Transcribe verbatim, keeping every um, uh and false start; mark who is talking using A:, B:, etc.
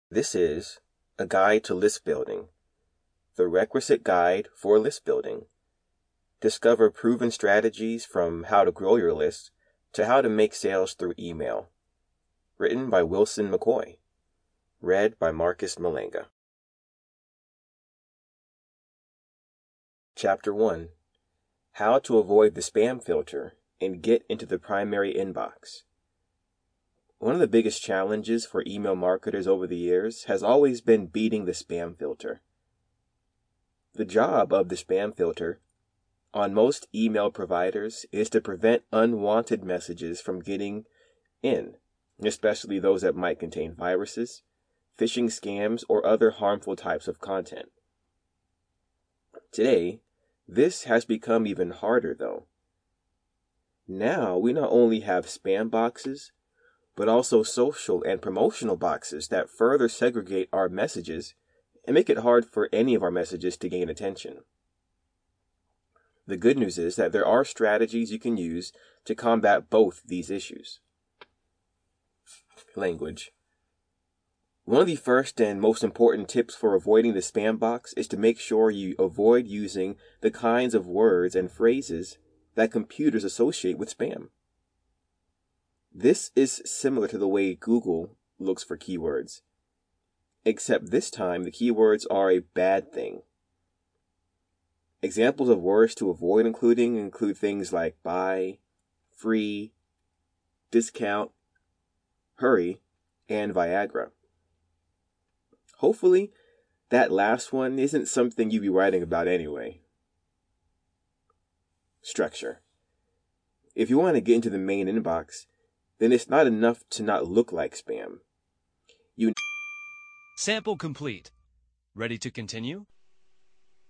A: This is a guide to list building, the requisite guide for list building. Discover proven strategies from how to grow your list to how to make sales through email. Written by Wilson McCoy. Read by Marcus Malanga. Chapter one. How to avoid the spam filter and get into the primary inbox. One of the biggest challenges for email marketers over the years has always been beating the spam filter. The job of the spam filter on most email providers is to prevent unwanted messages from getting in, especially those that might contain viruses, phishing scams, or other harmful types of content. Today, this has become even harder though. Now we not only have spam boxes, but also social and promotional boxes that further segregate our messages and make it hard for any of our messages to gain attention. The good news is that there are strategies you can use to combat both these issues. Language. One of the first and most important tips for avoiding the spam box is to make sure you avoid using the kinds of words and phrases that computers associate with spam. This is similar to the way Google looks for keywords, except this time the keywords are a bad thing. Examples of words to avoid including include things like buy, free, discount, hurry, and Viagra. Hopefully, that last one isn't something you'd be writing about anyway. Structure. If you want to get into the main inbox, then it's not enough to not look like spam. You
B: Sample complete. Ready to continue?